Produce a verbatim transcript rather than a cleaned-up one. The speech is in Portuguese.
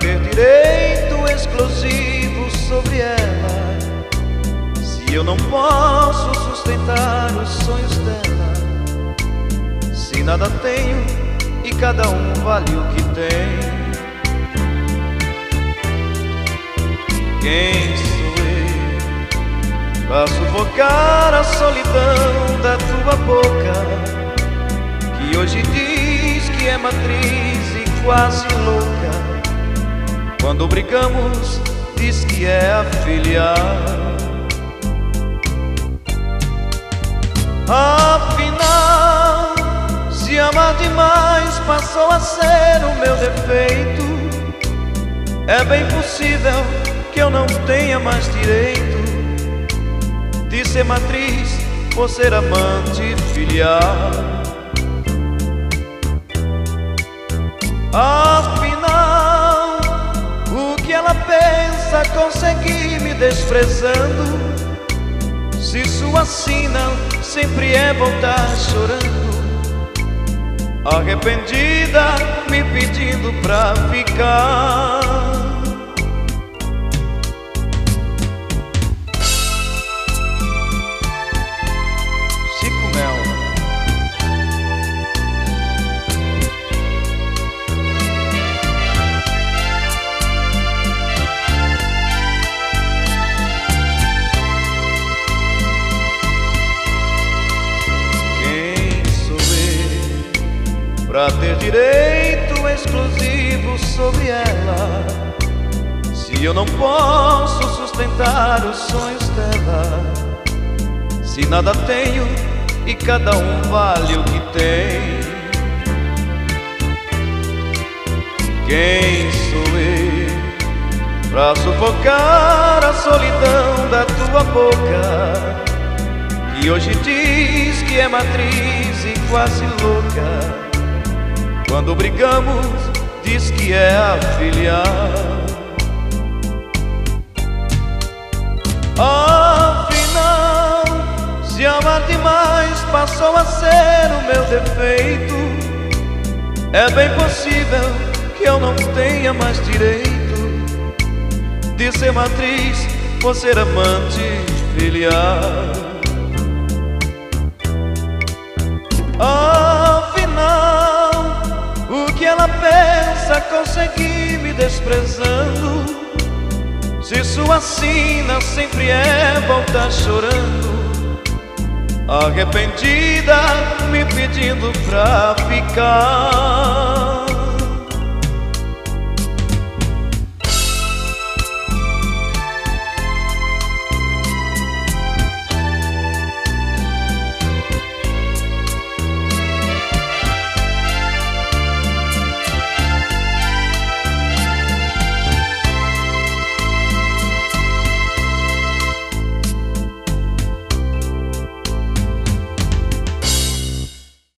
ter direito exclusivo sobre ela. Se eu não posso sustentar os sonhos dela, se nada tenho e cada um vale o que tem. Quem sou eu pra sufocar a solidão da tua boca, que hoje diz que é matriz e quase louca? Quando brigamos diz que é a filial. Afinal, se amar demais passou a ser o meu defeito, é bem possível que eu não tenha mais direito de ser matriz por ser amante filial. Afinal, o que ela pensa conseguir me desprezando, se sua sina sempre é voltar chorando, arrependida me pedindo pra ficar. Chico Mel. Pra ter direito exclusivo sobre ela, se eu não posso sustentar os sonhos dela, se nada tenho e cada um vale o que tem. Quem sou eu pra sufocar a solidão da tua boca, que hoje diz que é matriz e quase louca? Quando brigamos, diz que é a filial. Afinal, se amar demais passou a ser o meu defeito, é bem possível que eu não tenha mais direito de ser matriz por ser amante filial. Ela pensa conseguir me desprezando, se sua sina sempre é voltar chorando, arrependida me pedindo pra ficar.